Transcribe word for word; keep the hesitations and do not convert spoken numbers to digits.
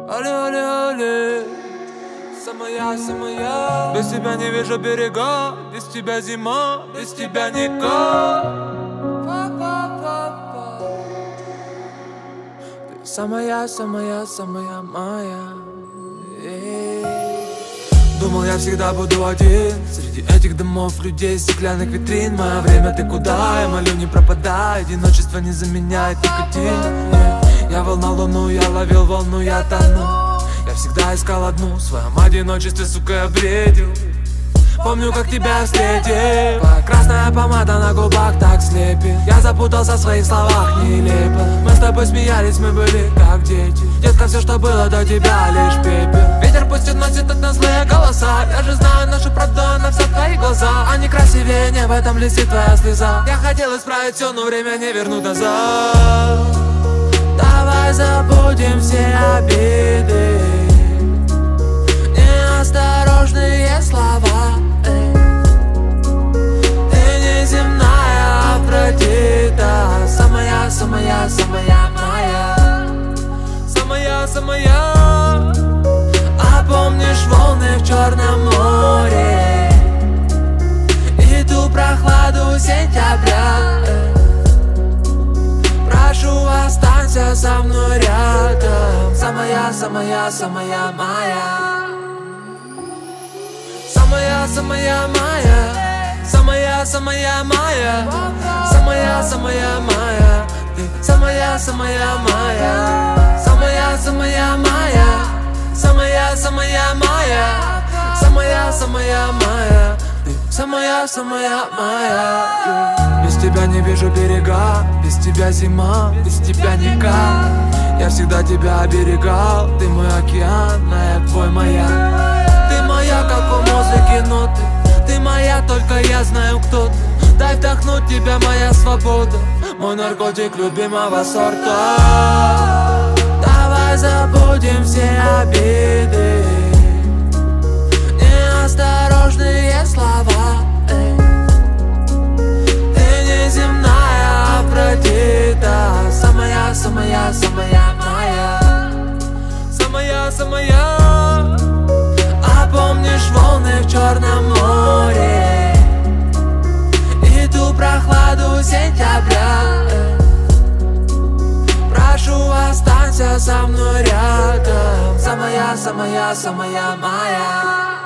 Оле, оле, оле, самая, самая. Без тебя не вижу берега, без тебя зима, без тебя никак. Ты самая, самая, самая моя. Думал, я всегда буду один среди этих домов, людей, стеклянных витрин. Мое время, ты куда? Я молю, не пропадай. Одиночество не заменяет никотин. Я волна луну, я ловил волну, я тону. Я всегда искал одну, в своем одиночестве, сука, я бредил. Помню, как тебя встретил. Красная помада на губах так слепит. Я запутался в своих словах нелепо. Мы с тобой смеялись, мы были как дети. Детка, все, что было до тебя, лишь пепел. Ветер пусть уносит от нас злые голоса. Я же знаю нашу правду, на все твои глаза. Они красивее, не в этом лисит твоя слеза. Я хотел исправить все, но время не вернуть назад. Давай забудем все обиды, неосторожные слова. Ты неземная, Афродита, самая, самая, самая моя. Самая, самая. А помнишь волны в Черном море и ту прохладу сентября? Прошу, останься со мной рядом. Самая, самая, самая моя. Самая, самая моя. Самая, самая моя. Самая, самая моя. Самая, самая моя. Самая, самая моя. Самая, самая моя. Самая, самая моя. Самая, самая моя. Без тебя не вижу берега, без тебя зима, без тебя никак. Я всегда тебя оберегал, ты мой океан, а я твой маяк. Ты моя, как у музыки ноты. Ты моя, только я знаю, кто ты. Дай вдохнуть тебя, моя свобода. Мой наркотик любимого сорта. Давай забудем все обиды, неосторожные слова. Ты неземная, Афродита, самая, самая, самая моя. Самая, самая. А помнишь волны в Черном море и ту прохладу сентября? Прошу, останься со мной рядом. Самая, самая, самая моя.